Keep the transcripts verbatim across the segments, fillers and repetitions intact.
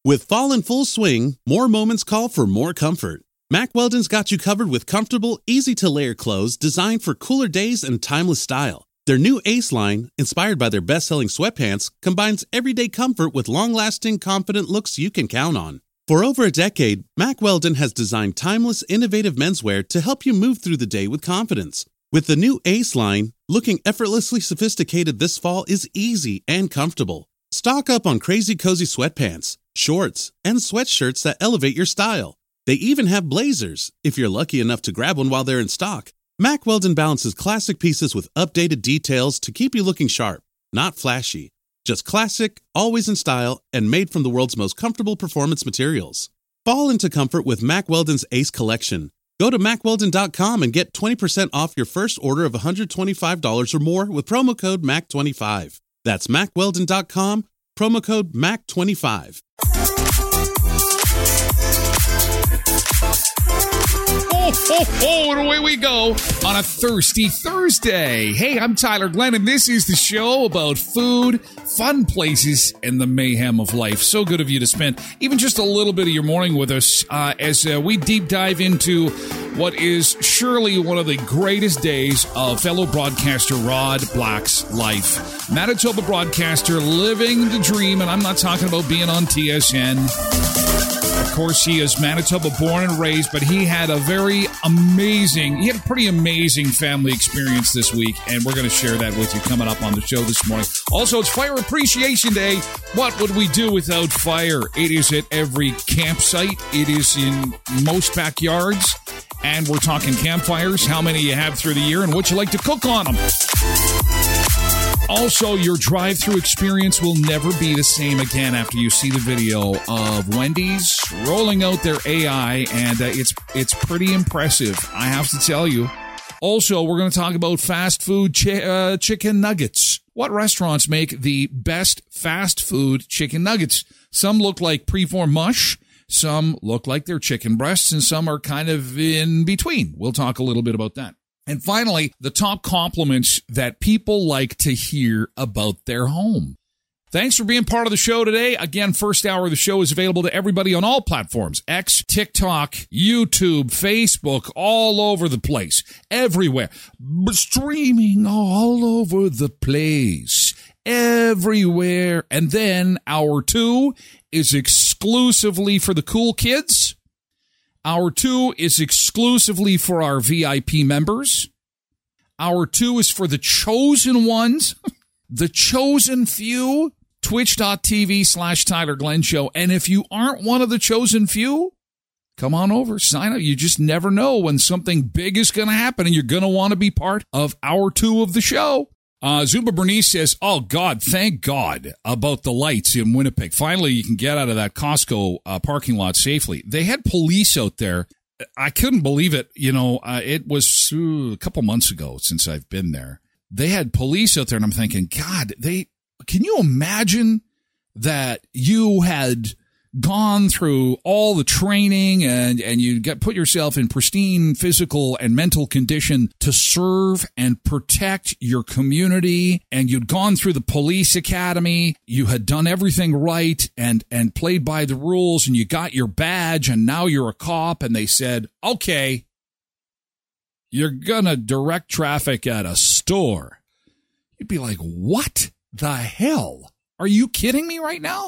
With fall in full swing, more moments call for more comfort. Mack Weldon's got you covered with comfortable, easy-to-layer clothes designed for cooler days and timeless style. Their new Ace line, inspired by their best-selling sweatpants, combines everyday comfort with long-lasting, confident looks you can count on. For over a decade, Mack Weldon has designed timeless, innovative menswear to help you move through the day with confidence. With the new Ace line, looking effortlessly sophisticated this fall is easy and comfortable. Stock up on crazy cozy sweatpants, shorts, and sweatshirts that elevate your style. They even have blazers, if you're lucky enough to grab one while they're in stock. Mack Weldon balances classic pieces with updated details to keep you looking sharp, not flashy. Just classic, always in style, and made from the world's most comfortable performance materials. Fall into comfort with Mack Weldon's Ace Collection. Go to mack weldon dot com and get twenty percent off your first order of one hundred twenty-five dollars or more with promo code M A C twenty-five. That's mack weldon dot com, promo code M A C twenty-five. Oh, ho, ho, and away we go on a thirsty Thursday. Hey, I'm Tyler Glenn, and this is the show about food, fun places, and the mayhem of life. So good of you to spend even just a little bit of your morning with us uh, as uh, we deep dive into what is surely one of the greatest days of fellow broadcaster Rod Black's life. Manitoba broadcaster living the dream, and I'm not talking about being on T S N. Of course, he is Manitoba born and raised, but he had a very amazing, he had a pretty amazing family experience this week, and we're going to share that with you coming up on the show this morning. Also, it's Fire Appreciation Day. What would we do without fire? It is at every campsite. It is in most backyards, and we're talking campfires, how many you have through the year, and what you like to cook on them. Also, your drive-thru experience will never be the same again after you see the video of Wendy's rolling out their A I, and uh, it's it's pretty impressive, I have to tell you. Also, we're going to talk about fast food chi- uh, chicken nuggets. What restaurants make the best fast food chicken nuggets? Some look like preformed mush, some look like they're chicken breasts, and some are kind of in between. We'll talk a little bit about that. And finally, the top compliments that people like to hear about their home. Thanks for being part of the show today. Again, first hour of the show is available to everybody on all platforms. X, TikTok, YouTube, Facebook, all over the place. Everywhere. Streaming all over the place. Everywhere. And then hour two is exclusively for the cool kids. Hour two is exclusively for our V I P members. Hour two is for the chosen ones, the chosen few, twitch.tv slash Tyler Glenn Show. And if you aren't one of the chosen few, come on over, sign up. You just never know when something big is going to happen, and you're going to want to be part of hour two of the show. Uh, Zumba Bernice says, oh, God, thank God about the lights in Winnipeg. Finally, you can get out of that Costco uh, parking lot safely. They had police out there. I couldn't believe it. You know, uh, it was ooh, a couple months ago since I've been there. They had police out there, and I'm thinking, God, they can you imagine that you had gone through all the training and, and you got put yourself in pristine physical and mental condition to serve and protect your community, and you'd gone through the police academy, you had done everything right and, and played by the rules, and you got your badge, and now you're a cop, and they said, okay, you're gonna direct traffic at a store. You'd be like, what the hell? Are you kidding me right now?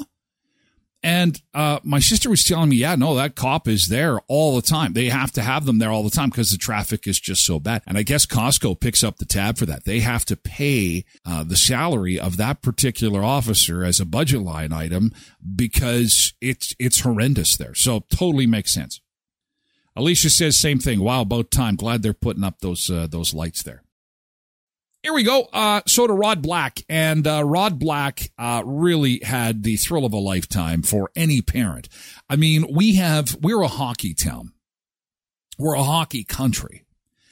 And uh, my sister was telling me, yeah, no, that cop is there all the time. They have to have them there all the time because the traffic is just so bad. And I guess Costco picks up the tab for that. They have to pay uh, the salary of that particular officer as a budget line item because it's it's horrendous there. So totally makes sense. Alicia says same thing. Wow, about time. Glad they're putting up those uh, those lights there. Here we go. Uh, so to Rod Black. And uh, Rod Black uh, really had the thrill of a lifetime for any parent. I mean, we have, we're a hockey town. We're a hockey country.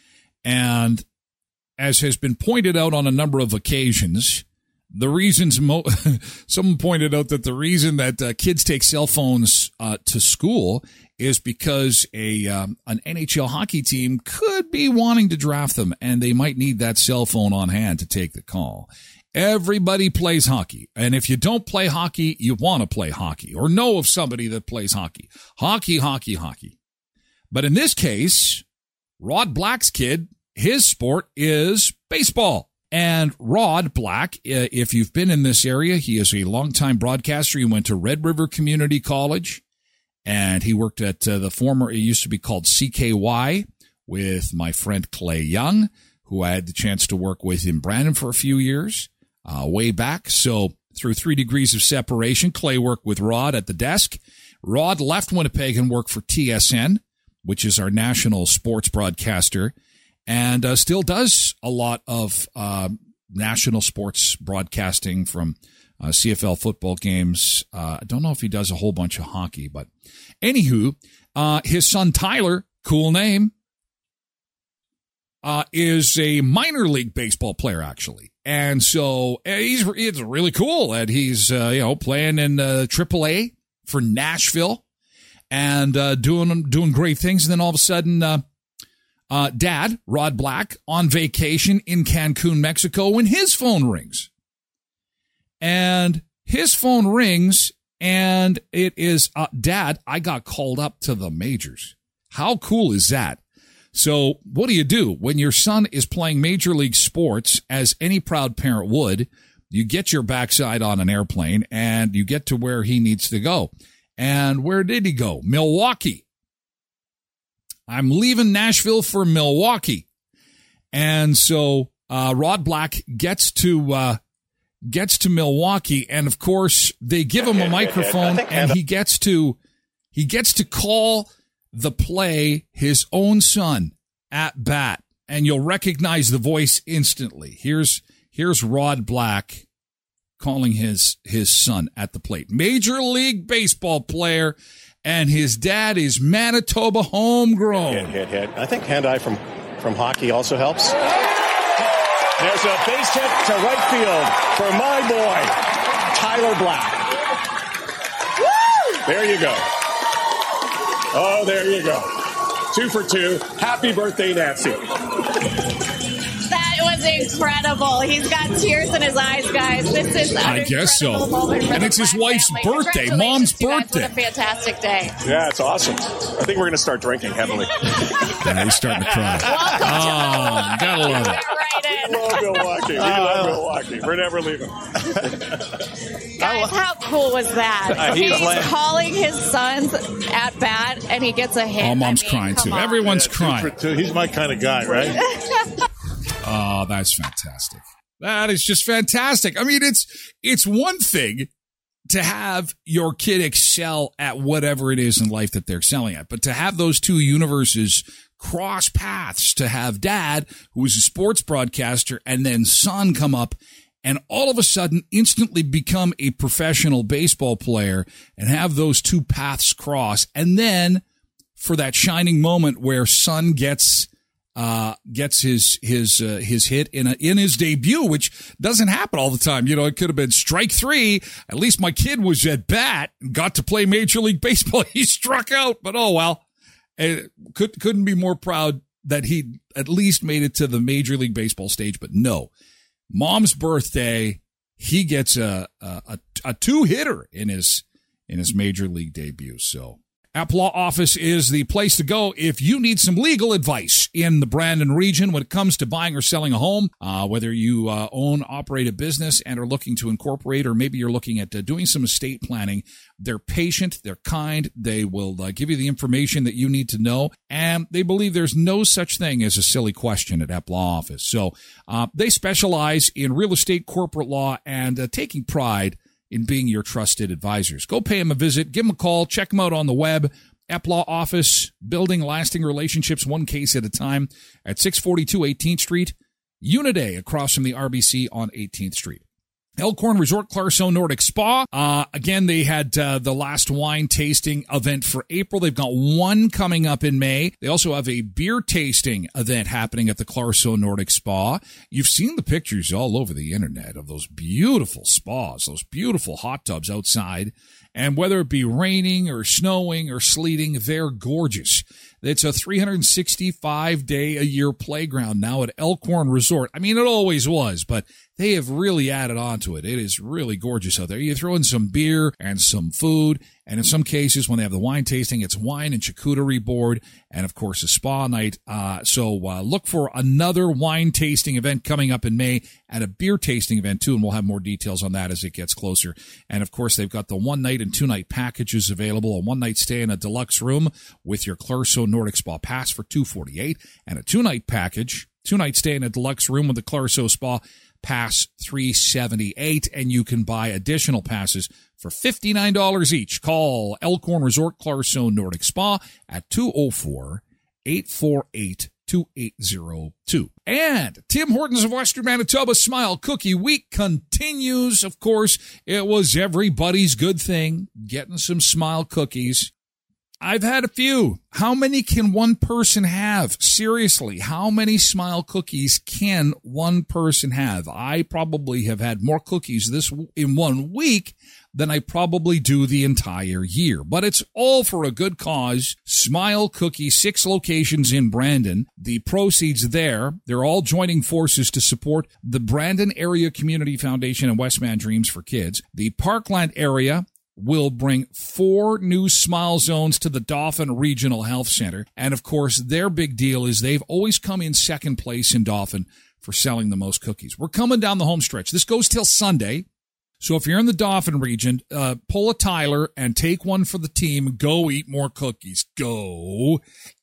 And as has been pointed out on a number of occasions, the reasons, mo- someone pointed out that the reason that uh, kids take cell phones uh, to school is because a um, an N H L hockey team could be wanting to draft them, and they might need that cell phone on hand to take the call. Everybody plays hockey. And if you don't play hockey, you want to play hockey or know of somebody that plays hockey. Hockey, hockey, hockey. But in this case, Rod Black's kid, his sport is baseball. And Rod Black, if you've been in this area, he is a longtime broadcaster. He went to Red River Community College, and he worked at uh, the former, it used to be called C K Y, with my friend Clay Young, who I had the chance to work with in Brandon for a few years, uh, way back. So through three degrees of separation, Clay worked with Rod at the desk. Rod left Winnipeg and worked for T S N, which is our national sports broadcaster, and uh, still does a lot of uh, national sports broadcasting from uh, C F L football games. Uh, I don't know if he does a whole bunch of hockey, but anywho, uh, his son Tyler, cool name, uh, is a minor league baseball player, actually. And so uh, he's it's really cool that he's uh, you know playing in uh, triple A for Nashville and uh, doing doing great things. And then all of a sudden, uh, Uh, Dad, Rod Black, on vacation in Cancun, Mexico, when his phone rings. And his phone rings, and it is, uh, Dad, I got called up to the majors. How cool is that? So what do you do when your son is playing Major League sports, as any proud parent would? You get your backside on an airplane, and you get to where he needs to go. And where did he go? Milwaukee. I'm leaving Nashville for Milwaukee. And so uh, Rod Black gets to uh, gets to Milwaukee, and of course they give him a microphone, and he gets to he gets to call the play his own son at bat, and you'll recognize the voice instantly. Here's here's Rod Black calling his his son at the plate. Major League Baseball player. And his dad is Manitoba homegrown. Hit, hit, hit. I think hand-eye from, from hockey also helps. There's a base hit to right field for my boy, Tyler Black. Woo! There you go. Oh, there you go. Two for two. Happy birthday, Nancy. That was incredible. He's got tears in his eyes, guys. This is I guess so. And it's his wife's birthday, mom's birthday. What a fantastic day. Yeah, it's awesome. I think we're going to start drinking heavily. Yeah, he's starting to cry. Oh, gotta love it. We love Milwaukee. We love Milwaukee. We're never leaving. Guys, how cool was that? Uh, he's he's like, calling his sons at bat, and he gets a hit. Oh, mom's I mean, crying, too. on. Everyone's Yeah, crying. two for two. He's my kind of guy, right? Oh, that's fantastic. That is just fantastic. I mean, it's it's one thing to have your kid excel at whatever it is in life that they're excelling at, but to have those two universes cross paths, to have dad, who is a sports broadcaster, and then son come up and all of a sudden instantly become a professional baseball player, and have those two paths cross, and then for that shining moment where son gets Uh, gets his his uh, his hit in a, in his debut, which doesn't happen all the time. You know, it could have been strike three. At least my kid was at bat and got to play Major League Baseball. He struck out, but oh well. It could couldn't be more proud that he at least made it to the Major League Baseball stage. But no, mom's birthday, he gets a a, a, a two hitter in his in his Major League debut. So. App Law Office is the place to go if you need some legal advice in the Brandon region when it comes to buying or selling a home, uh, whether you uh, own, operate a business and are looking to incorporate, or maybe you're looking at uh, doing some estate planning. They're patient, they're kind, they will uh, give you the information that you need to know, and they believe there's no such thing as a silly question at App Law Office. So uh, they specialize in real estate, corporate law, and uh, taking pride in being your trusted advisors. Go pay them a visit, give them a call, check them out on the web. App Law Office, building lasting relationships one case at a time at six forty-two eighteenth Street, Uniday across from the R B C on eighteenth Street. Elkhorn Resort Clarkson Nordic Spa. Uh, again, they had uh, the last wine tasting event for April. They've got one coming up in May. They also have a beer tasting event happening at the Clarkson Nordic Spa. You've seen the pictures all over the internet of those beautiful spas, those beautiful hot tubs outside. And whether it be raining or snowing or sleeting, they're gorgeous. It's a three hundred sixty-five day a year playground now at Elkhorn Resort. I mean, it always was, but they have really added on to it. It is really gorgeous out there. You throw in some beer and some food, and in some cases, when they have the wine tasting, it's wine and charcuterie board, and of course, a spa night. Uh, so uh, look for another wine tasting event coming up in May and a beer tasting event too, and we'll have more details on that as it gets closer. And of course, they've got the one night and two night packages available: a one night stay in a deluxe room with your Clarso Nordic Spa Pass for two hundred forty-eight dollars, and a two night package, two night stay in a deluxe room with the Clarso Spa Pass three hundred seventy-eight dollars, and you can buy additional passes for fifty-nine dollars each. Call Elkhorn Resort Clarso Nordic Spa at two oh four, eight four eight, two eight oh two. And Tim Hortons of Western Manitoba Smile Cookie Week continues. Of course, it was everybody's good thing, getting some Smile cookies. I've had a few. How many can one person have? Seriously, how many Smile cookies can one person have? I probably have had more cookies this in one week than I probably do the entire year. But it's all for a good cause. Smile Cookie, six locations in Brandon. The proceeds there, they're all joining forces to support the Brandon Area Community Foundation and Westman Dreams for Kids. The Parkland area will bring four new Smile Zones to the Dauphin Regional Health Center. And, of course, their big deal is they've always come in second place in Dauphin for selling the most cookies. We're coming down the home stretch. This goes till Sunday. So if you're in the Dauphin region, uh, pull a Tyler and take one for the team. Go eat more cookies. Go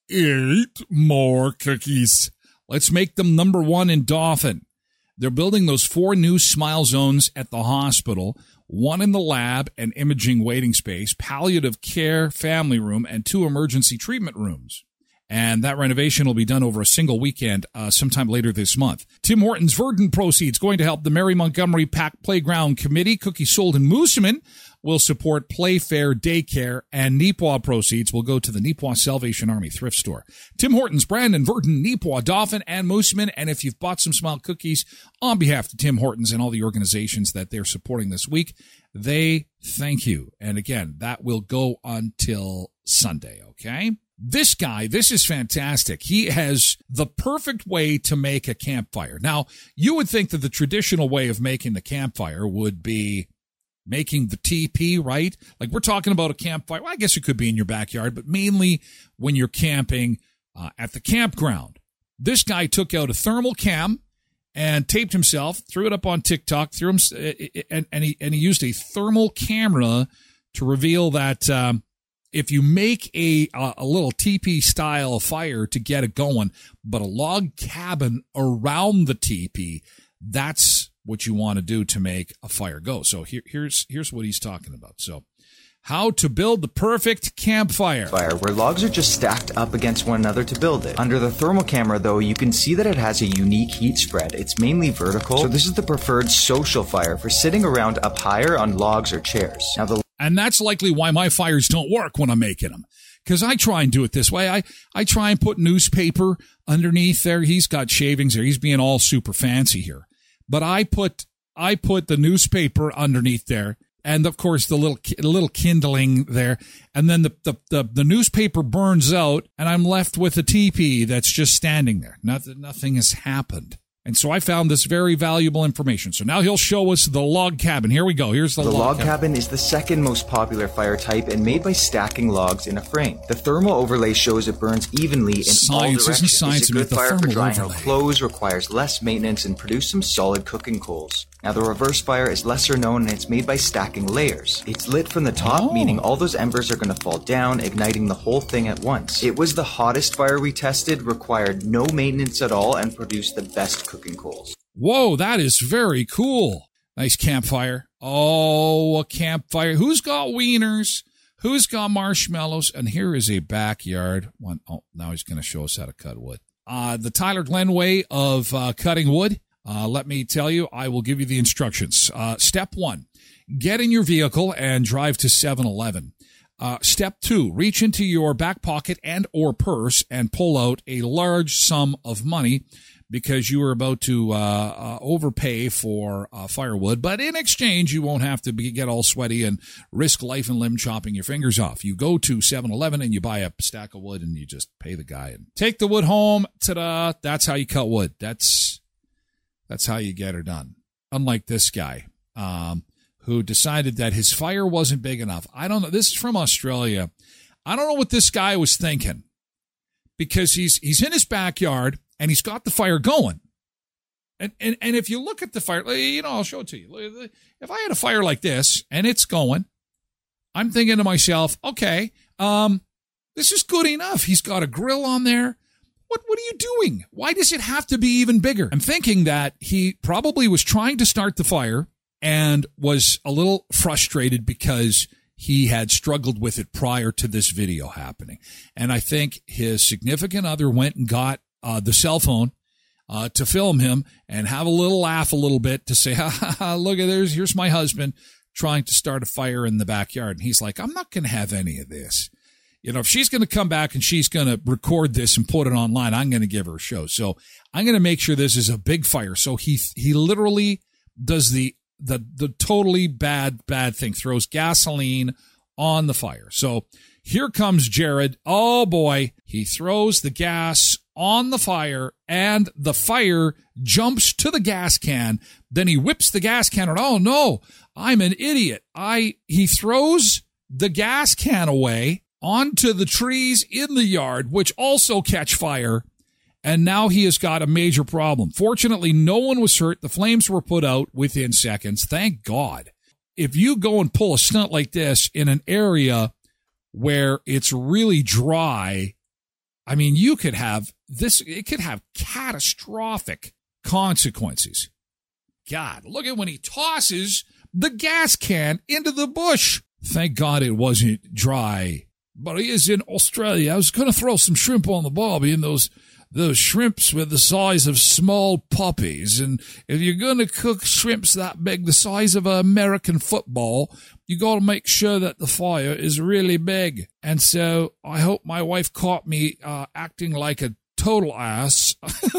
eat more cookies. Let's make them number one in Dauphin. They're building those four new Smile Zones at the hospital, one in the lab and imaging waiting space, palliative care family room, and two emergency treatment rooms. And that renovation will be done over a single weekend uh, sometime later this month. Tim Hortons Verdant proceeds going to help the Mary Montgomery Pack Playground Committee. Cookies sold in Moosomin will support Playfair Daycare, and Neepawa proceeds will go to the Neepawa Salvation Army thrift store. Tim Hortons, Brandon, Verdant, Neepawa, Dauphin, and Moosomin. And if you've bought some Smile cookies on behalf of Tim Hortons and all the organizations that they're supporting this week, they thank you. And again, that will go until Sunday, okay? This guy, this is fantastic. He has the perfect way to make a campfire. Now, you would think that the traditional way of making the campfire would be making the teepee, right? Like we're talking about a campfire. Well, I guess it could be in your backyard, but mainly when you're camping uh, at the campground. This guy took out a thermal cam and taped himself, threw it up on TikTok, threw him, and, and, he, and he used a thermal camera to reveal that um, if you make a, a a little teepee style fire to get it going, but a log cabin around the teepee, that's what you want to do to make a fire go. So here, here's here's what he's talking about. So how to build the perfect campfire. Fire where logs are just stacked up against one another to build it. Under the thermal camera, though, you can see that it has a unique heat spread. It's mainly vertical, so this is the preferred social fire for sitting around up higher on logs or chairs. Now the And that's likely why my fires don't work when I'm making them. Because I try and do it this way. I, I try and put newspaper underneath there. He's got shavings there. He's being all super fancy here. But I put I put the newspaper underneath there. And, of course, the little the little kindling there. And then the, the, the, the newspaper burns out, and I'm left with a teepee that's just standing there. Nothing, nothing has happened. And so I found this very valuable information. So now he'll show us the log cabin. Here we go. Here's the, the log, log cabin. cabin. is the second most popular fire type and made by stacking logs in a frame. The thermal overlay shows it burns evenly in science, all directions. Isn't science it's a good the fire for drying overlay. out clothes, requires less maintenance, and produce some solid cooking coals. Now, the reverse fire is lesser known, and it's made by stacking layers. It's lit from the top, oh. meaning all those embers are going to fall down, igniting the whole thing at once. It was the hottest fire we tested, required no maintenance at all, and produced the best cooking coals. Whoa, that is very cool. Nice campfire. Oh, a campfire. Who's got wieners? Who's got marshmallows? And here is a backyard one. Oh, now he's going to show us how to cut wood. Uh, the Tyler Glenn way of uh, cutting wood. Uh, let me tell you, I will give you the instructions. Uh, step one, get in your vehicle and drive to seven eleven. Uh, step two, reach into your back pocket and or purse and pull out a large sum of money. because you were about to uh, uh, overpay for uh, firewood, but in exchange, you won't have to be, get all sweaty and risk life and limb chopping your fingers off. You go to seven eleven and you buy a stack of wood and you just pay the guy and take the wood home. Ta-da! That's how you cut wood. That's that's how you get her done. Unlike this guy, um, who decided that his fire wasn't big enough. I don't know. This is from Australia. I don't know what this guy was thinking, because he's he's in his backyard and he's got the fire going. And, and and if you look at the fire, you know, I'll show it to you. If I had a fire like this and it's going, I'm thinking to myself, okay, um, this is good enough. He's got a grill on there. What what are you doing? Why does it have to be even bigger? I'm thinking that he probably was trying to start the fire and was a little frustrated because he had struggled with it prior to this video happening. And I think his significant other went and got uh, the cell phone uh, to film him and have a little laugh a little bit to say, ha, ha, ha, look at there's here's my husband trying to start a fire in the backyard. And he's like, I'm not going to have any of this. You know, if she's going to come back and she's going to record this and put it online, I'm going to give her a show. So I'm going to make sure this is a big fire. So he he literally does the the the totally bad, bad thing, throws gasoline on the fire. So here comes Jared. Oh, boy. He throws the gas on the fire, and the fire jumps to the gas can. Then he whips the gas can. And, oh, no, I'm an idiot. I He throws the gas can away onto the trees in the yard, which also catch fire. And now he has got a major problem. Fortunately, no one was hurt. The flames were put out within seconds. Thank God. If you go and pull a stunt like this in an area where it's really dry, I mean, you could have this, it could have catastrophic consequences. God, look at when he tosses the gas can into the bush. Thank God it wasn't dry. But he is in Australia. I was going to throw some shrimp on the barbie, and those those shrimps were the size of small puppies. And if you're going to cook shrimps that big, the size of an American football, you got to make sure that the fire is really big. And so I hope my wife caught me uh, acting like a total ass.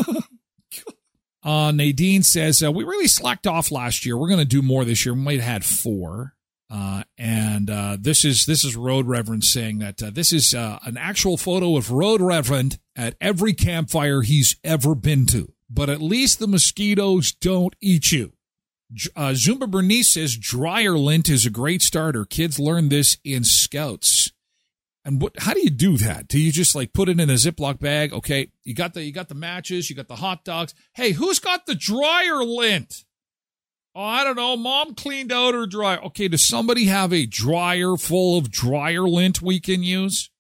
uh, Nadine says, uh, we really slacked off last year. We're going to do more this year. We might have had four. Uh, and, uh, this is, this is Road Reverend saying that, uh, this is, uh, an actual photo of Road Reverend at every campfire he's ever been to. But at least the mosquitoes don't eat you. Uh, Zumba Bernice says dryer lint is a great starter. Kids learn this in Scouts. And what, how do you do that? Do you just like put it in a Ziploc bag? Okay. You got the, you got the matches, you got the hot dogs. Hey, who's got the dryer lint? Oh, I don't know. Mom cleaned out her dryer. Okay, does somebody have a dryer full of dryer lint we can use?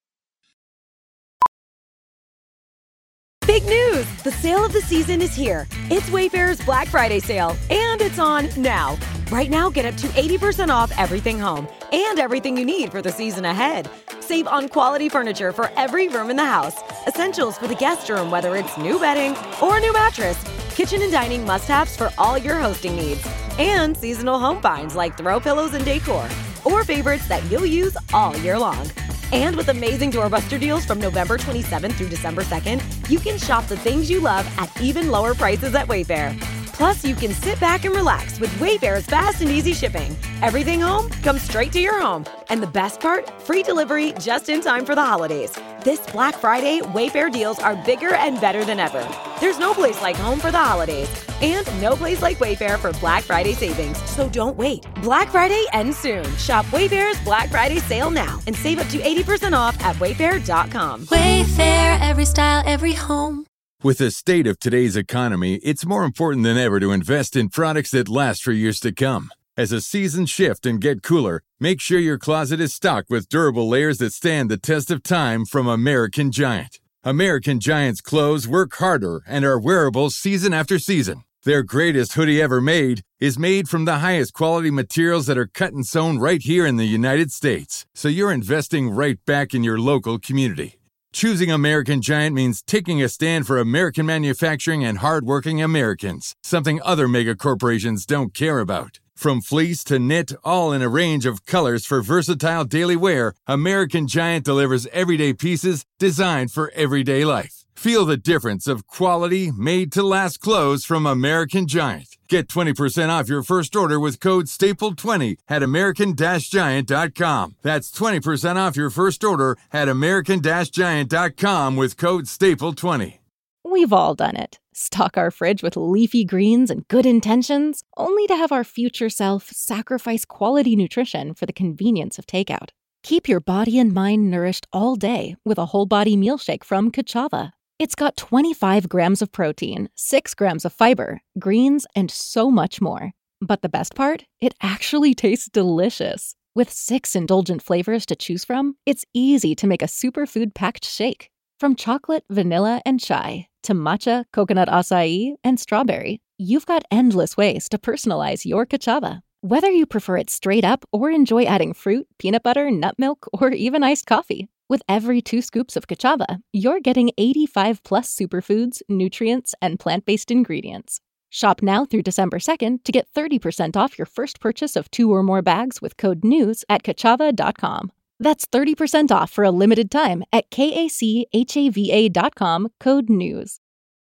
Big news! The sale of the season is here. It's Wayfair's Black Friday sale, and it's on now. Right now, get up to eighty percent off everything home and everything you need for the season ahead. Save on quality furniture for every room in the house. Essentials for the guest room, whether it's new bedding or a new mattress. Kitchen and dining must-haves for all your hosting needs. And seasonal home finds like throw pillows and decor. Or favorites that you'll use all year long. And with amazing doorbuster deals from November twenty-seventh through December second, you can shop the things you love at even lower prices at Wayfair. Plus, you can sit back and relax with Wayfair's fast and easy shipping. Everything home comes straight to your home. And the best part, free delivery just in time for the holidays. This Black Friday, Wayfair deals are bigger and better than ever. There's no place like home for the holidays. And no place like Wayfair for Black Friday savings. So don't wait. Black Friday ends soon. Shop Wayfair's Black Friday sale now and save up to eighty percent off at wayfair dot com. Wayfair, every style, every home. With the state of today's economy, it's more important than ever to invest in products that last for years to come. As the seasons shift and get cooler, make sure your closet is stocked with durable layers that stand the test of time from American Giant. American Giant's clothes work harder and are wearable season after season. Their greatest hoodie ever made is made from the highest quality materials that are cut and sewn right here in the United States. So you're investing right back in your local community. Choosing American Giant means taking a stand for American manufacturing and hardworking Americans, something other mega corporations don't care about. From fleece to knit, all in a range of colors for versatile daily wear, American Giant delivers everyday pieces designed for everyday life. Feel the difference of quality, made-to-last clothes from American Giant. Get twenty percent off your first order with code staple twenty at american giant dot com. That's twenty percent off your first order at american giant dot com with code staple twenty. We've all done it. Stock our fridge with leafy greens and good intentions, only to have our future self sacrifice quality nutrition for the convenience of takeout. Keep your body and mind nourished all day with a whole body meal shake from Kachava. It's got twenty-five grams of protein, six grams of fiber, greens, and so much more. But the best part? It actually tastes delicious. With six indulgent flavors to choose from, it's easy to make a superfood-packed shake. From chocolate, vanilla, and chai to matcha, coconut acai, and strawberry, you've got endless ways to personalize your Kachava. Whether you prefer it straight up or enjoy adding fruit, peanut butter, nut milk, or even iced coffee. With every two scoops of Kachava, you're getting eighty-five plus superfoods, nutrients, and plant-based ingredients. Shop now through December second to get thirty percent off your first purchase of two or more bags with code NEWS at kachava dot com. That's thirty percent off for a limited time at kachava dot com, code NEWS.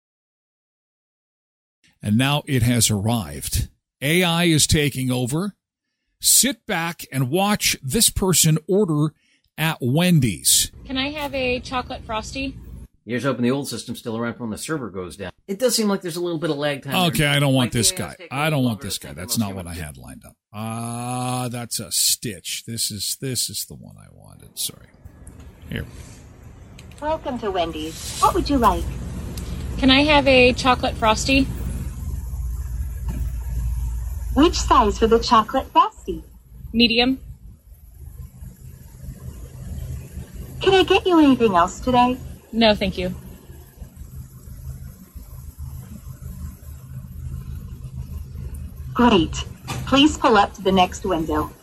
And now it has arrived. A I is taking over. Sit back and watch this person order at Wendy's. Can I have a chocolate frosty? Here's hoping the old system's still around for when the server goes down. It does seem like there's a little bit of lag time. Okay, I don't want this guy. I don't want this guy. That's not what I had lined up. Ah, uh, that's a Stitch. This is this is the one I wanted. Sorry. Here. Welcome to Wendy's. What would you like? Can I have a chocolate frosty? Which size for the chocolate frosty? Medium. Can I get you anything else today? No, thank you. Great. Please pull up to the next window.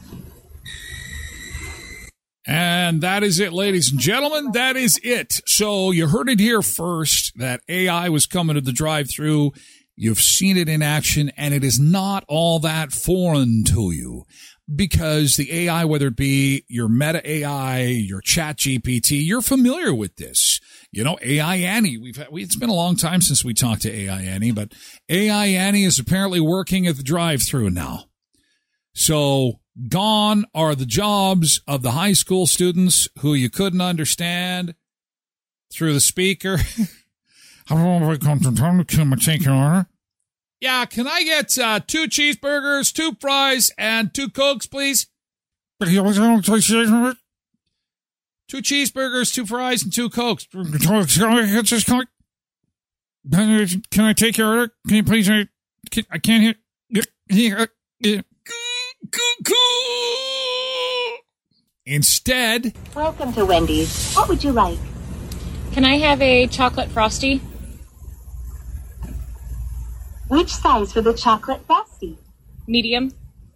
And that is it, ladies and gentlemen. That is it. So you heard it here first that A I was coming to the drive-thru. You've seen it in action, and it is not all that foreign to you. Because the A I, whether it be your Meta A I, your Chat G P T, you're familiar with this. You know, A I Annie, we've had, we, it's been a long time since we talked to A I Annie, but A I Annie is apparently working at the drive-thru now. So gone are the jobs of the high school students who you couldn't understand through the speaker. Hello, welcome to time to take your order. Yeah, can I get uh, two cheeseburgers, two fries, and two Cokes, please? Two cheeseburgers, two fries, and two Cokes. Can I take your order? Can you please? I can't hear. Instead, welcome to Wendy's. What would you like? Can I have a chocolate frosty? Which size for the chocolate frosty? Medium.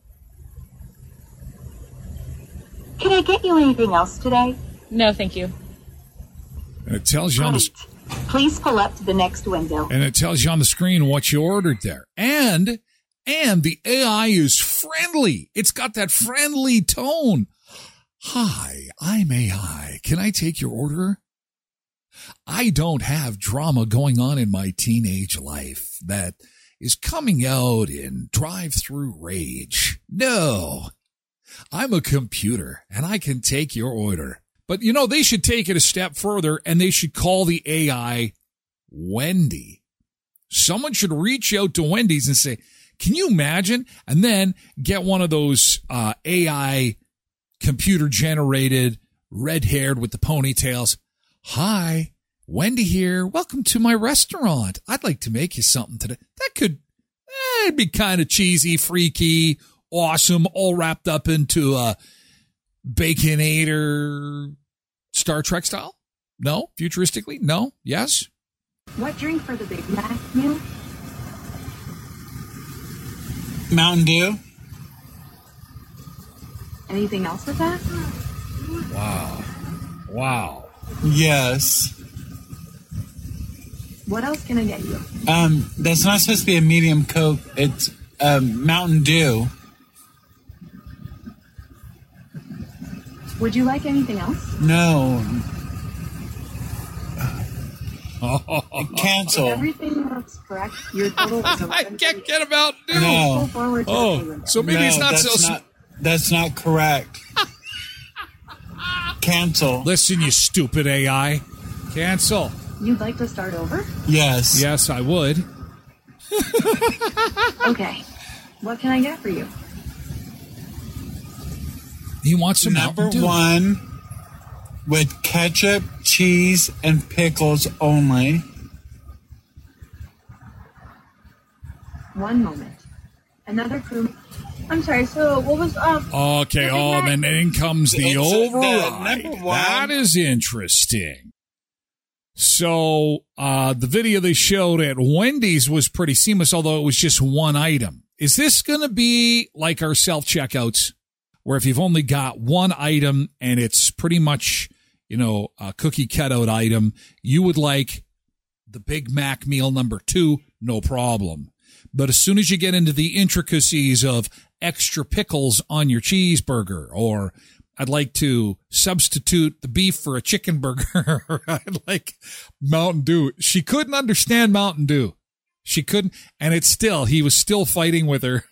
Can I get you anything else today? No, thank you. And it tells you on the Please pull up to the next window. And it tells you on the screen what you ordered there. And and the A I is friendly. It's got that friendly tone. Hi, I'm A I. Can I take your order? I don't have drama going on in my teenage life that is coming out in drive-through rage. No, I'm a computer and I can take your order. But, you know, they should take it a step further and they should call the A I Wendy. Someone should reach out to Wendy's and say, can you imagine? And then get one of those uh, A I computer-generated, red-haired with the ponytails. Hi, Wendy here. Welcome to my restaurant. I'd like to make you something today. That could eh, be kind of cheesy, freaky, awesome, all wrapped up into a Baconator Star Trek style? No? Futuristically? No? Yes? What drink for the Big Mac meal? Mountain Dew. Anything else with that? Wow. Wow. Yes. What else can I get you? Um, that's not supposed to be a medium Coke. It's um, Mountain Dew. Would you like anything else? No. Cancel. Everything looks correct. Your total is I can't get him out, dude. No. Oh, so maybe no, it's not that's so. Not, that's not correct. Cancel. Listen, you stupid A I. Cancel. You'd like to start over? Yes. Yes, I would. Okay. What can I get for you? He wants some Number Mountain Dew. one, with ketchup, cheese, and pickles only. One moment. Another crew. I'm sorry, so what was up? Okay, oh, and then in comes the It's, uh, override. the number one- That is interesting. So, uh, the video they showed at Wendy's was pretty seamless, although it was just one item. Is this going to be like our self-checkouts, where if you've only got one item and it's pretty much, you know, a cookie cutout item, you would like the Big Mac meal number two, no problem. But as soon as you get into the intricacies of extra pickles on your cheeseburger, or I'd like to substitute the beef for a chicken burger, I'd like Mountain Dew. She couldn't understand Mountain Dew. She couldn't, and it's still, he was still fighting with her.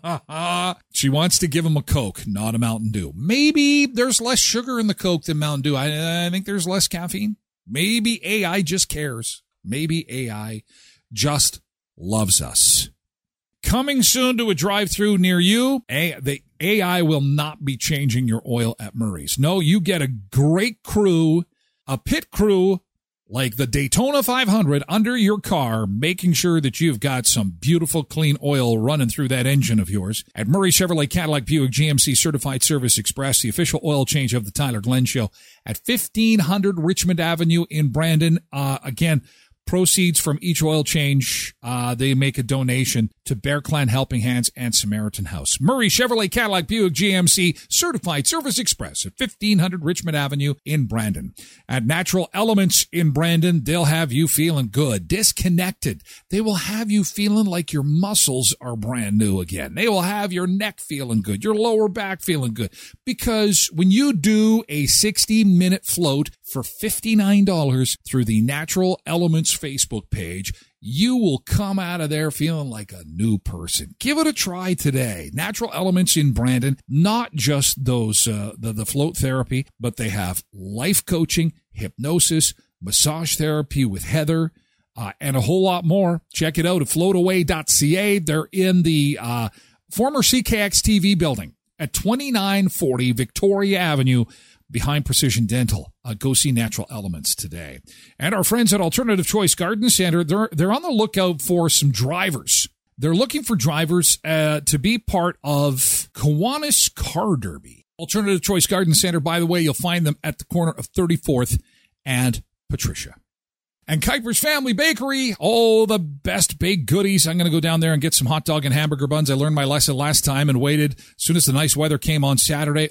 She wants to give him a Coke, not a Mountain Dew. Maybe there's less sugar in the Coke than Mountain Dew. I, I think there's less caffeine. Maybe A I just cares. Maybe A I just loves us. Coming soon to a drive-thru near you, a, the A I will not be changing your oil at Murray's. No, you get a great crew, a pit crew like the Daytona five hundred under your car, making sure that you've got some beautiful, clean oil running through that engine of yours. At Murray Chevrolet Cadillac Buick G M C Certified Service Express, the official oil change of the Tyler Glenn Show at fifteen hundred Richmond Avenue in Brandon. Uh, again, proceeds from each oil change, uh, they make a donation to Bear Clan Helping Hands and Samaritan House. Murray Chevrolet Cadillac Buick G M C Certified Service Express at fifteen hundred Richmond Avenue in Brandon. At Natural Elements in Brandon, they'll have you feeling good, disconnected. They will have you feeling like your muscles are brand new again. They will have your neck feeling good, your lower back feeling good. Because when you do a sixty minute float for fifty-nine dollars through the Natural Elements Facebook page, you will come out of there feeling like a new person. Give it a try today. Natural Elements in Brandon, not just those uh, the, the float therapy, but they have life coaching, hypnosis, massage therapy with Heather, uh, and a whole lot more. Check it out at float away dot c a. They're in the uh, former C K X T V building at twenty-nine forty Victoria Avenue, behind Precision Dental. Uh, go see Natural Elements today. And our friends at Alternative Choice Garden Center, they're, they're on the lookout for some drivers. They're looking for drivers uh, to be part of Kiwanis Car Derby. Alternative Choice Garden Center, by the way, you'll find them at the corner of thirty-fourth and Patricia. And Kuiper's Family Bakery, oh, the best baked goodies. I'm going to go down there and get some hot dog and hamburger buns. I learned my lesson last time and waited as soon as the nice weather came on Saturday.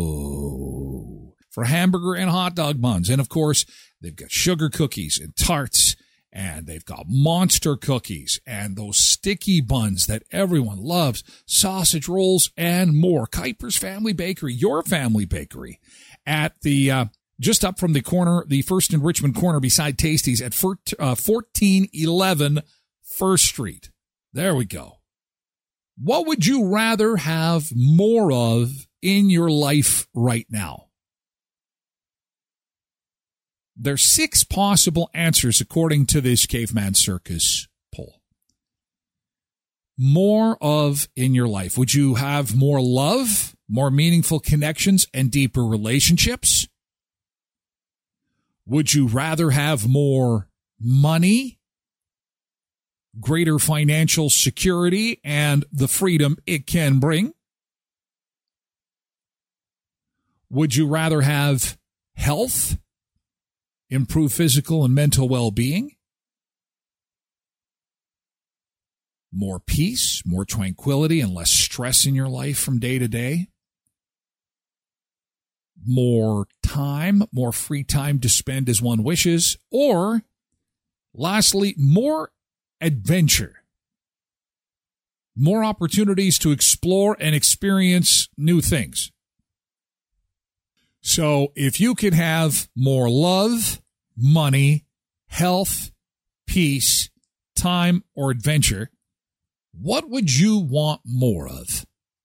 Oh, for hamburger and hot dog buns. And, of course, they've got sugar cookies and tarts, and they've got monster cookies and those sticky buns that everyone loves, sausage rolls, and more. Kuiper's Family Bakery, your family bakery, at the uh, just up from the corner, the First and Richmond corner beside Tasty's at fourteen eleven First Street. There we go. What would you rather have more of in your life right now? There's six possible answers according to this Caveman Circus poll. More of in your life. Would you have more love, more meaningful connections, and deeper relationships? Would you rather have more money, greater financial security, and the freedom it can bring? Would you rather have health, improve physical and mental well-being? More peace, more tranquility, and less stress in your life from day to day? More time, more free time to spend as one wishes? Or, lastly, more adventure, more opportunities to explore and experience new things? So if you could have more love, money, health, peace, time, or adventure, what would you want more of?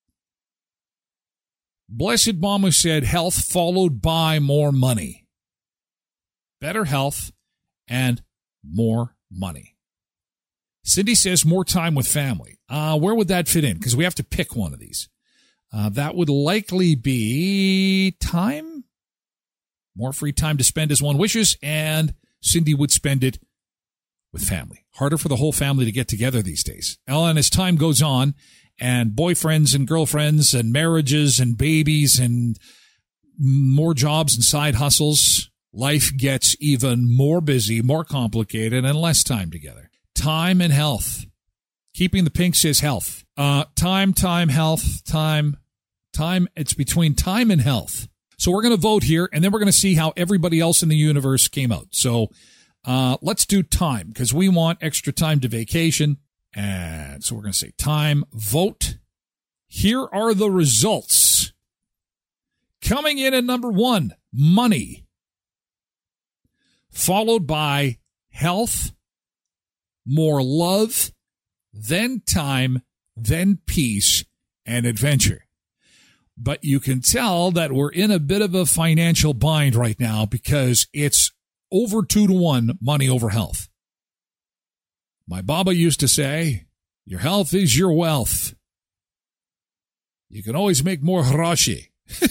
Blessed Mama said health followed by more money. Better health and more money. Cindy says more time with family. Uh, where would that fit in? Because we have to pick one of these. Uh, that would likely be time. More free time to spend as one wishes, and Cindy would spend it with family. Harder for the whole family to get together these days. Ellen, as time goes on, and boyfriends and girlfriends and marriages and babies and more jobs and side hustles, life gets even more busy, more complicated, and less time together. Time and health. Keeping the Pink says health. Uh, time, time, health, time, time. It's between time and health. So we're going to vote here, and then we're going to see how everybody else in the universe came out. So uh, let's do time, because we want extra time to vacation. And so we're going to say time, vote. Here are the results. Coming in at number one, money. Followed by health, more love, then time, then peace, and adventure. But you can tell that we're in a bit of a financial bind right now because it's over two to one money over health. My Baba used to say, your health is your wealth. You can always make more harashi.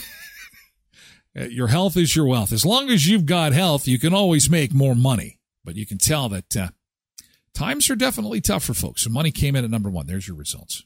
Your health is your wealth. As long as you've got health, you can always make more money. But you can tell that uh, times are definitely tough for folks. So money came in at number one. There's your results.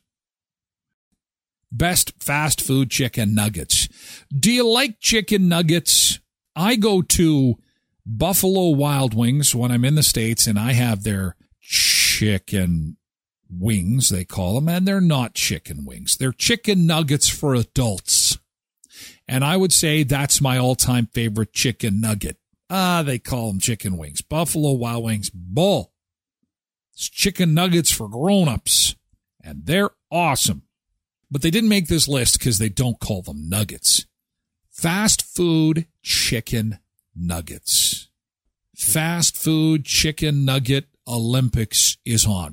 Best fast food chicken nuggets. Do you like chicken nuggets? I go to Buffalo Wild Wings when I'm in the States, and I have their chicken wings, they call them, and they're not chicken wings. They're chicken nuggets for adults. And I would say that's my all-time favorite chicken nugget. Ah, they call them chicken wings. Buffalo Wild Wings, bull. It's chicken nuggets for grown-ups, and they're awesome. But they didn't make this list because they don't call them nuggets. Fast food chicken nuggets. Fast food chicken nugget Olympics is on.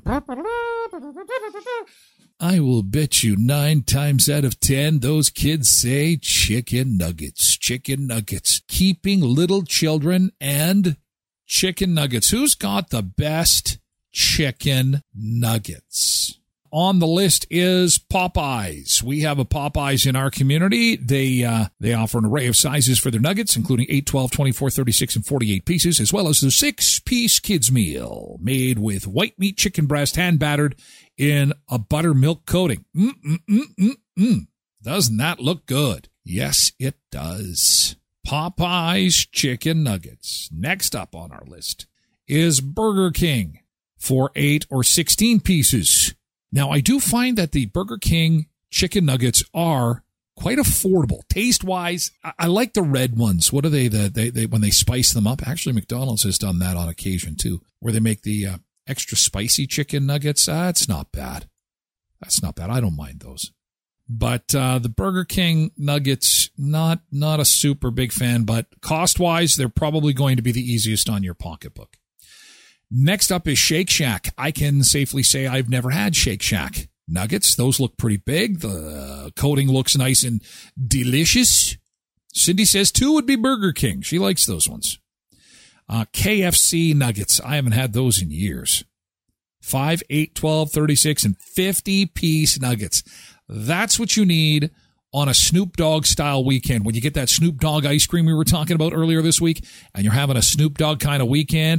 I will bet you nine times out of ten those kids say chicken nuggets, chicken nuggets. Keeping little children and chicken nuggets. Who's got the best chicken nuggets? On the list is Popeyes. We have a Popeyes in our community. They uh, they offer an array of sizes for their nuggets, including eight, twelve, twenty-four, thirty-six, and forty-eight pieces, as well as the six-piece kids meal made with white meat chicken breast, hand-battered in a buttermilk coating. Mm-mm-mm-mm-mm. Doesn't that look good? Yes, it does. Popeyes chicken nuggets. Next up on our list is Burger King for eight or sixteen pieces. Now, I do find that the Burger King chicken nuggets are quite affordable. Taste-wise, I, I like the red ones. What are they, the, they, they when they spice them up? Actually, McDonald's has done that on occasion, too, where they make the uh, extra spicy chicken nuggets. Uh, it's not bad. That's not bad. I don't mind those. But uh, the Burger King nuggets, not, not a super big fan, but cost-wise, they're probably going to be the easiest on your pocketbook. Next up is Shake Shack. I can safely say I've never had Shake Shack nuggets. Those look pretty big. The coating looks nice and delicious. Cindy says two would be Burger King. She likes those ones. Uh, K F C nuggets. I haven't had those in years. five, eight, twelve, thirty-six, and fifty-piece nuggets. That's what you need on a Snoop Dogg style weekend. When you get that Snoop Dogg ice cream we were talking about earlier this week, and you're having a Snoop Dogg kind of weekend,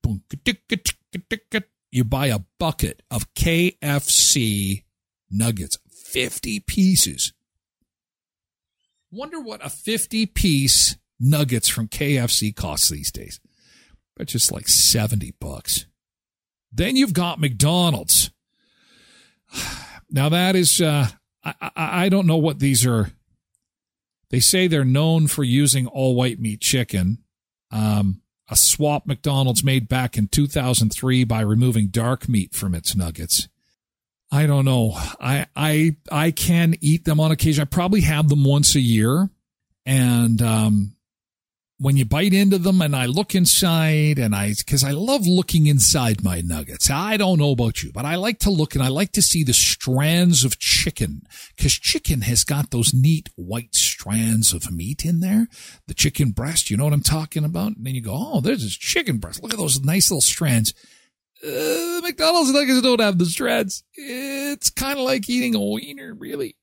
you buy a bucket of K F C nuggets, fifty pieces. Wonder what a fifty-piece nuggets from K F C costs these days. But just like seventy bucks. Then you've got McDonald's. Now that is, uh, I, I, I don't know what these are. They say they're known for using all white meat chicken. Um, A swap McDonald's made back in two thousand three by removing dark meat from its nuggets. I don't know. I I I can eat them on occasion. I probably have them once a year. And um, when you bite into them and I look inside and I, cause I love looking inside my nuggets. I don't know about you, but I like to look and I like to see the strands of chicken, cause chicken has got those neat white strands of meat in there. The chicken breast, you know what I'm talking about? And then you go, oh, there's this chicken breast. Look at those nice little strands. Uh, McDonald's nuggets don't have the strands. It's kind of like eating a wiener, really.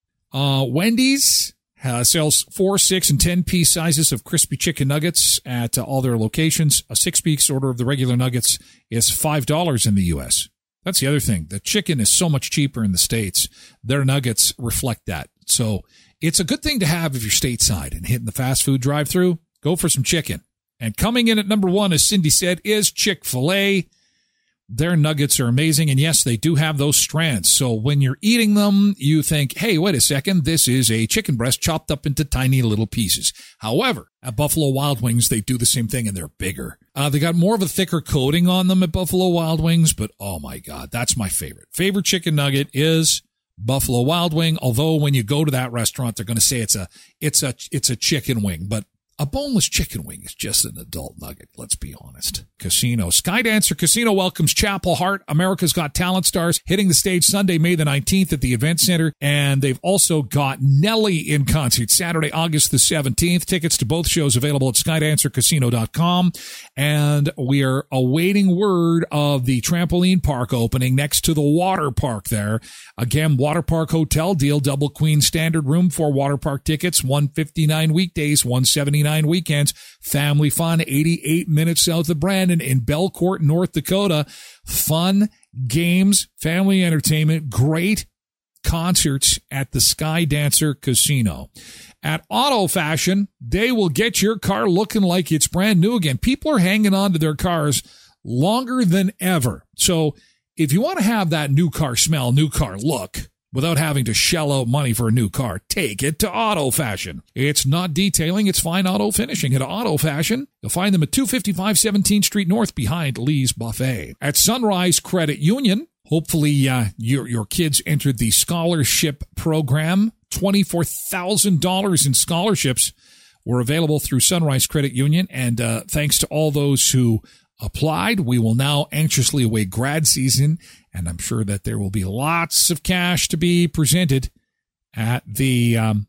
Uh, Wendy's Uh, sells four, six, and ten piece sizes of crispy chicken nuggets at uh, all their locations. A six piece order of the regular nuggets is five dollars in the U S. That's the other thing. The chicken is so much cheaper in the States. Their nuggets reflect that. So it's a good thing to have if you're stateside and hitting the fast food drive through. Go for some chicken. And coming in at number one, as Cindy said, is Chick-fil-A. Their nuggets are amazing, and yes, they do have those strands. So when you're eating them, you think, hey, wait a second, this is a chicken breast chopped up into tiny little pieces. However, at Buffalo Wild Wings, they do the same thing, and they're bigger. Uh, they got more of a thicker coating on them at Buffalo Wild Wings, but oh my God, that's my favorite. Favorite chicken nugget is Buffalo Wild Wing, although when you go to that restaurant, they're going to say it's a, it's a, it's a chicken wing, but a boneless chicken wing is just an adult nugget. Let's be honest. Casino. Skydancer Casino welcomes Chapel Hart, America's Got Talent stars, hitting the stage Sunday, May the nineteenth at the Event Center. And they've also got Nelly in concert Saturday, August the seventeenth. Tickets to both shows available at skydancer casino dot com. And we are awaiting word of the trampoline park opening next to the water park there. Again, water park hotel deal, double queen standard room for water park tickets, one fifty-nine weekdays, one seventy-nine weekends. Family fun, eighty-eight minutes south of Brandon in Belcourt, North Dakota. Fun, games, family entertainment, great concerts at the Skydancer Casino. At Auto Fashion, they will get your car looking like it's brand new again. People are hanging on to their cars longer than ever. So if you want to have that new car smell, new car look, without having to shell out money for a new car, take it to Auto Fashion. It's not detailing, it's fine auto finishing. At Auto Fashion, you'll find them at two fifty-five seventeenth Street North behind Lee's Buffet. At Sunrise Credit Union, hopefully uh, your, your kids entered the scholarship program. twenty-four thousand dollars in scholarships were available through Sunrise Credit Union. And uh, thanks to all those who applied, we will now anxiously await grad season, and I'm sure that there will be lots of cash to be presented at the um,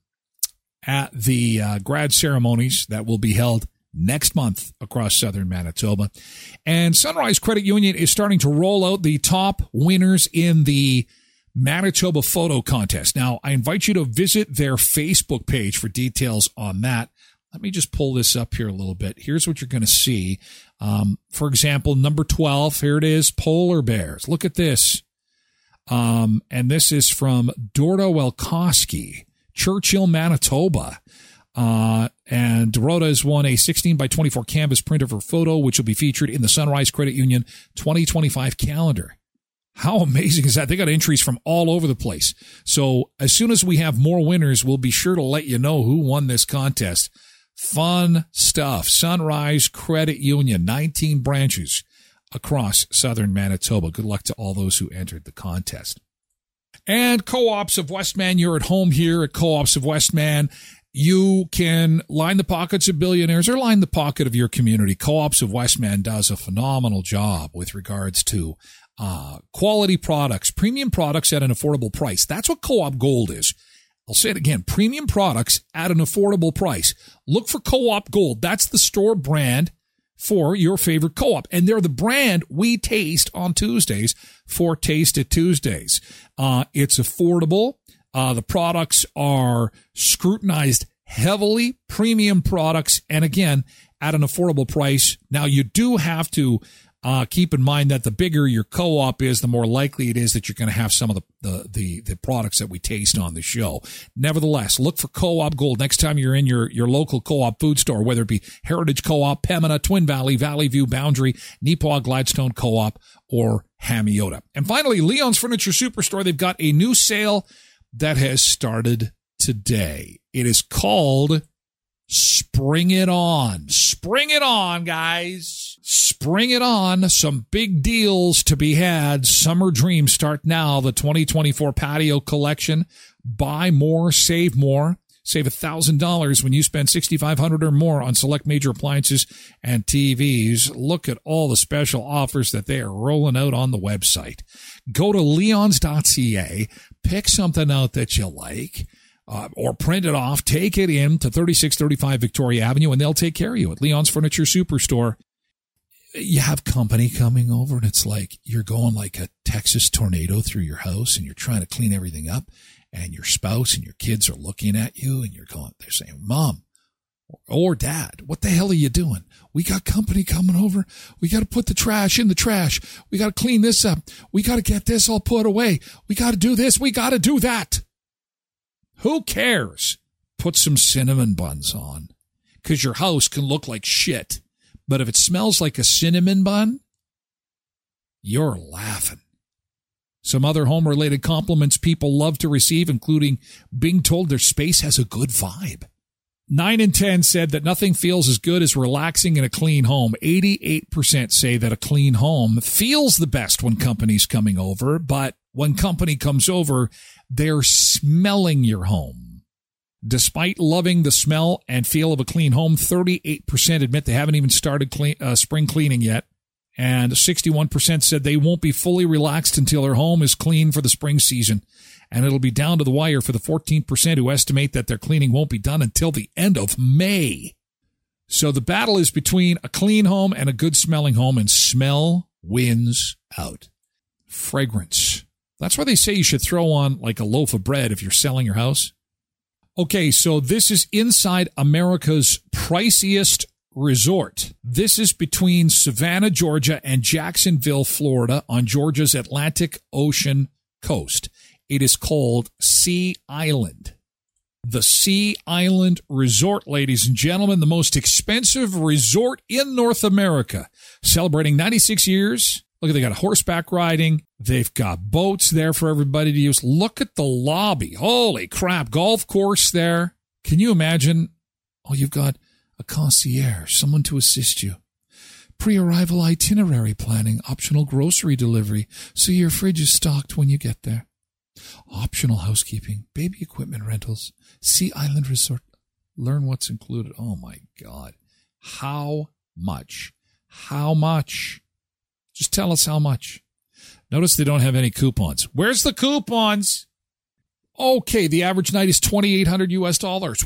at the uh, grad ceremonies that will be held next month across southern Manitoba. And Sunrise Credit Union is starting to roll out the top winners in the Manitoba Photo Contest. Now, I invite you to visit their Facebook page for details on that. Let me just pull this up here a little bit. Here's what you're going to see. Um, for example, number twelve, here it is, Polar Bears. Look at this. Um, and this is from Dorota Welkowski, Churchill, Manitoba. Uh, and Dorota has won a sixteen by twenty-four canvas print of her photo, which will be featured in the Sunrise Credit Union twenty twenty-five calendar. How amazing is that? They got entries from all over the place. So as soon as we have more winners, we'll be sure to let you know who won this contest. Fun stuff. Sunrise Credit Union, nineteen branches across southern Manitoba. Good luck to all those who entered the contest. And Co-ops of Westman, you're at home here at Co-ops of Westman. You can line the pockets of billionaires or line the pocket of your community. Co-ops of Westman does a phenomenal job with regards to uh, quality products, premium products at an affordable price. That's what Co-op Gold is. I'll say it again, premium products at an affordable price. Look for Co-op Gold. That's the store brand for your favorite co-op. And they're the brand we taste on Tuesdays for Taste It Tuesdays. Uh, it's affordable. Uh, the products are scrutinized heavily, premium products, and again, at an affordable price. Now, you do have to Uh, keep in mind that the bigger your co-op is, the more likely it is that you're going to have some of the, the, the, the products that we taste on the show. Nevertheless, look for Co-op Gold next time you're in your, your local co-op food store, whether it be Heritage Co-op, Pembina, Twin Valley, Valley View, Boundary, Neepawa, Gladstone Co-op, or Hamiota. And finally, Leon's Furniture Superstore. They've got a new sale that has started today. It is called Spring It On. Spring it on, guys. Spring it on. Some big deals to be had. Summer Dreams start now. The twenty twenty-four patio collection. Buy more, save more. Save one thousand dollars when you spend six thousand five hundred dollars or more on select major appliances and T Vs. Look at all the special offers that they are rolling out on the website. Go to leons dot c a, pick something out that you like, uh, or print it off, take it in to thirty-six thirty-five Victoria Avenue, and they'll take care of you at Leon's Furniture Superstore. You have company coming over, and it's like you're going like a Texas tornado through your house, and you're trying to clean everything up, and your spouse and your kids are looking at you, and you're going, they're saying, Mom or Dad, what the hell are you doing? We got company coming over. We got to put the trash in the trash. We got to clean this up. We got to get this all put away. We got to do this. We got to do that. Who cares? Put some cinnamon buns on, because your house can look like shit. But if it smells like a cinnamon bun, you're laughing. Some other home-related compliments people love to receive, including being told their space has a good vibe. Nine in ten said that nothing feels as good as relaxing in a clean home. eighty-eight percent say that a clean home feels the best when company's coming over, but when company comes over, they're smelling your home. Despite loving the smell and feel of a clean home, thirty-eight percent admit they haven't even started clean, uh, spring cleaning yet. And sixty-one percent said they won't be fully relaxed until their home is clean for the spring season. And it'll be down to the wire for the fourteen percent who estimate that their cleaning won't be done until the end of May. So the battle is between a clean home and a good smelling home, and smell wins out. Fragrance. That's why they say you should throw on like a loaf of bread if you're selling your house. Okay, so this is inside America's priciest resort. This is between Savannah, Georgia, and Jacksonville, Florida, on Georgia's Atlantic Ocean coast. It is called Sea Island. The Sea Island Resort, ladies and gentlemen, the most expensive resort in North America. Celebrating ninety-six years. Look, they got horseback riding. They've got boats there for everybody to use. Look at the lobby. Holy crap. Golf course there. Can you imagine? Oh, you've got a concierge, someone to assist you. Pre-arrival itinerary planning, optional grocery delivery, so your fridge is stocked when you get there. Optional housekeeping, baby equipment rentals, Sea Island Resort. Learn what's included. Oh, my God. How much? How much? Just tell us how much. Notice they don't have any coupons. Where's the coupons? Okay, the average night is twenty-eight hundred U S dollars.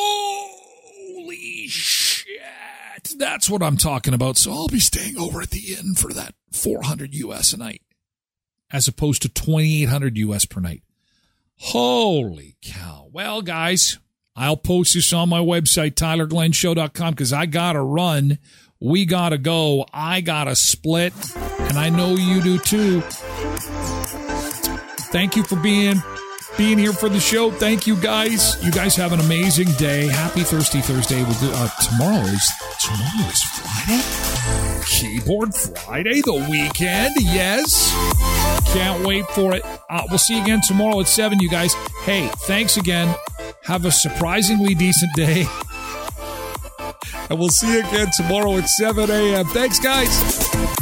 Holy shit. That's what I'm talking about. So I'll be staying over at the inn for that four hundred U S a night, as opposed to twenty-eight hundred U S per night. Holy cow. Well, guys, I'll post this on my website, tyler glenn show dot com, because I got to run. We got to go. I got to split, and I know you do too. Thank you for being being here for the show. Thank you, guys. You guys have an amazing day. Happy Thirsty Thursday. We'll do, uh, tomorrow is tomorrow is Friday. Keyboard Friday, the weekend. Yes. Can't wait for it. Uh, we'll see you again tomorrow at seven, you guys. Hey, thanks again. Have a surprisingly decent day. And we'll see you again tomorrow at seven a.m. Thanks, guys.